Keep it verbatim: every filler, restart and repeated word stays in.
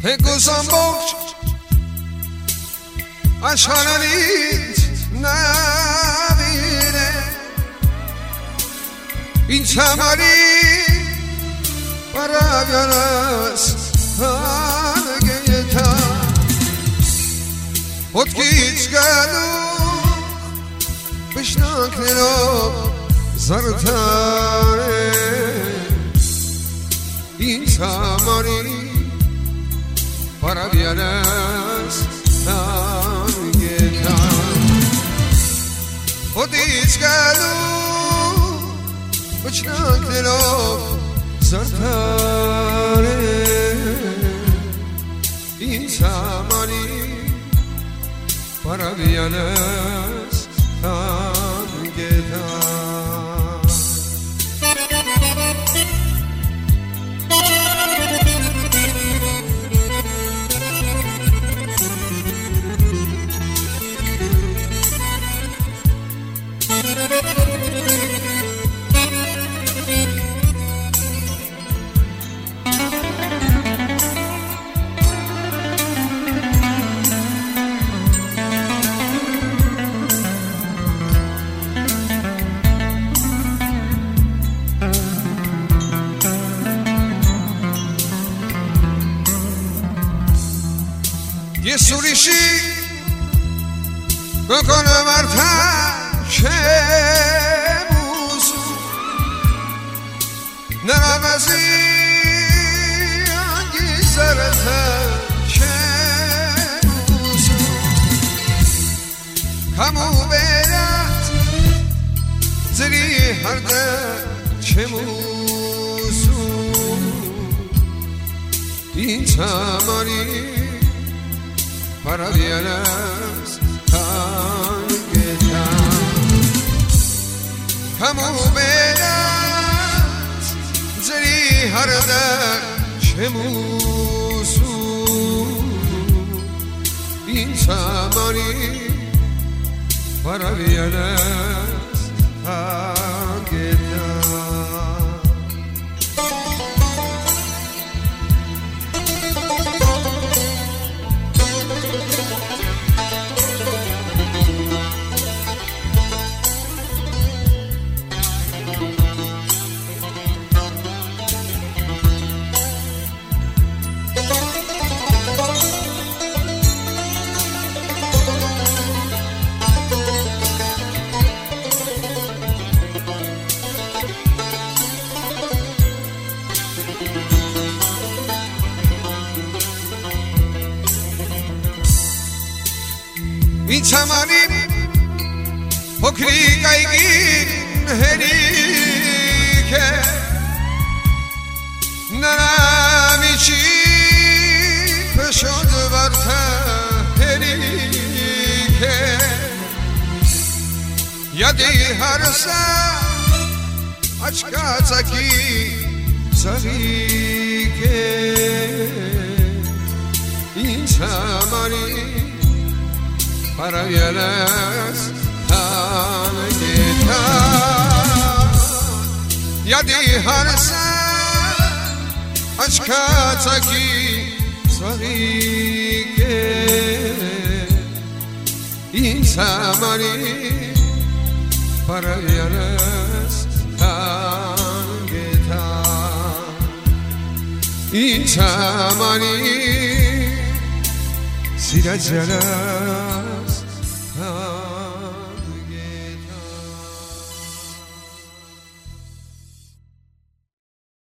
بگوزم بخش اشارانیت نبیره این تماری برای است هنگه تا خود کیچ گلو بشناک نرو زرتاره این تماری برای است هنگه تا خود کیچ گلو بشناک نرو زرتاره این زمانی برای است هنگه تا یه سوریشی بکنه مرتب که موزو نرم از این انگیزرتم که موزو همو بیرد زری هرده که موزو این تمانی برای است هنگه تا همو بیرد زری هرده چه موزو این تمانی برای است هنگه تا این تمانی پکری قیگین هری که نرمی چی پشد برته هری که یادی هر سر اچکا چکی سری که این تمانی برای است هنگه تا یادی هر سر اشکا تکی سری که این زمانی برای است هنگه تا این زمانی زیر جلال